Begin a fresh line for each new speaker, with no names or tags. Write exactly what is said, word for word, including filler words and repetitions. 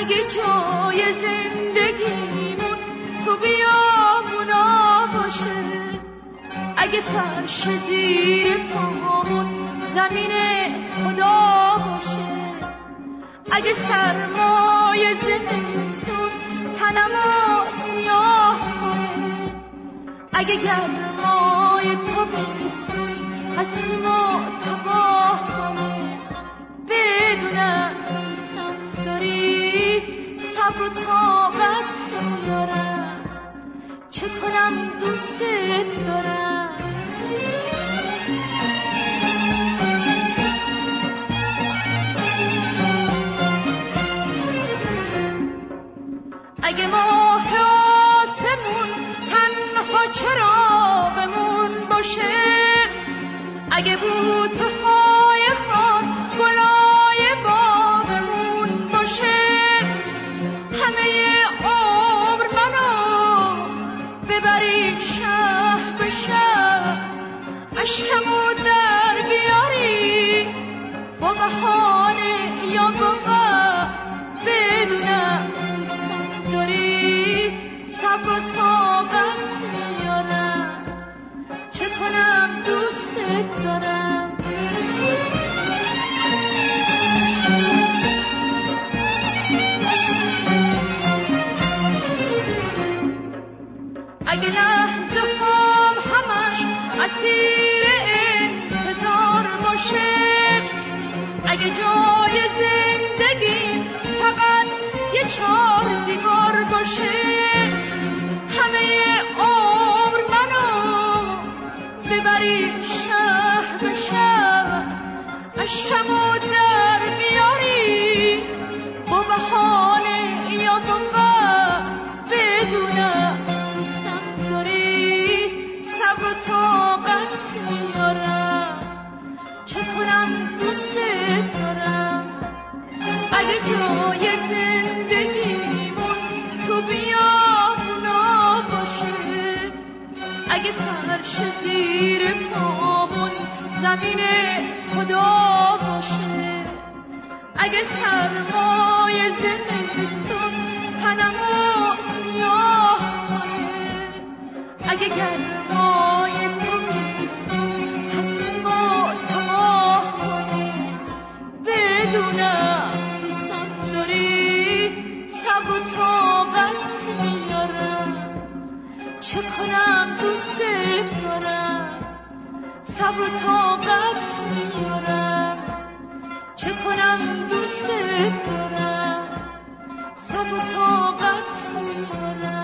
اگه جای زندگیمون تو بیابونا باشه، اگه فرش زیر پامون زمین خدا باشه، اگه سرمای زمستون تنمو سیاه کنه، اگه گرمای تابستون هستمو تباه کنه، بدونم دوستم داری صبر و طاقت میارم، چه کنم دوست دارم. اگه ماه آسمون تنها چراغمون باشه، اگه بوته‌های خان گلای باغمون باشه، همه عمر منو ببری شهر به شهر، اشکمو در بیاری با بهانه یا با قهر، بدونم دوستم داری صبر و طاقت میارم، چه کنم دوست دارم. اگه لحظه هم همش اسیر انتظار باشه، اگه جای زندگی فقط یه چار دیوار باشه، همه عمر منو ببری شهر به شهر، اشکمو در میاری با بهانه یا با قهر، بدونم دوستم داری صبر و طاقت میارم، چه کنم دوست دارم. اگه جای زندگیمون تو بیابونا باشه، اگه فرش زیر پامون زمین خدا باشه، اگه سرمای زمستون تنمو سیاه کنه، اگه گرمای تابستون هستمو تباه کنه، بدونم دوستم داری صبر و طاقت میارم، چه کنم دوست دارم. صبر و طاقت میارم، چه کنم دوست دارم. صبر و طاقت میارم.